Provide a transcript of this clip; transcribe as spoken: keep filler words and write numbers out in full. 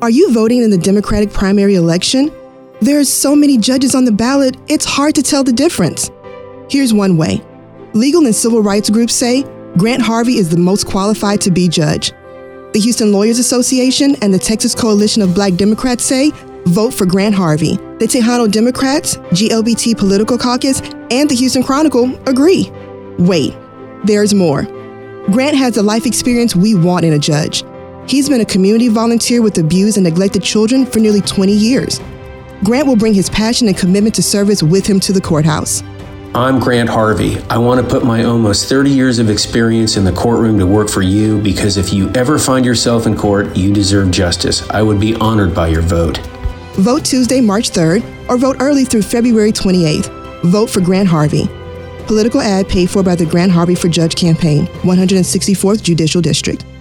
Are you voting in the Democratic primary election? There are so many judges on the ballot, it's hard to tell the difference. Here's one way. Legal and civil rights groups say Grant Harvey is the most qualified to be judge. The Houston Lawyers Association and the Texas Coalition of Black Democrats say vote for Grant Harvey. The Tejano Democrats, G L B T Political Caucus, and the Houston Chronicle agree. Wait, there's more. Grant has the life experience we want in a judge. He's been a community volunteer with abused and neglected children for nearly twenty years. Grant will bring his passion and commitment to service with him to the courthouse. I'm Grant Harvey. I want to put my almost thirty years of experience in the courtroom to work for you because if you ever find yourself in court, you deserve justice. I would be honored by your vote. Vote Tuesday, March third, or vote early through February twenty-eighth. Vote for Grant Harvey. Political ad paid for by the Grant Harvey for Judge campaign, one hundred sixty-fourth Judicial District.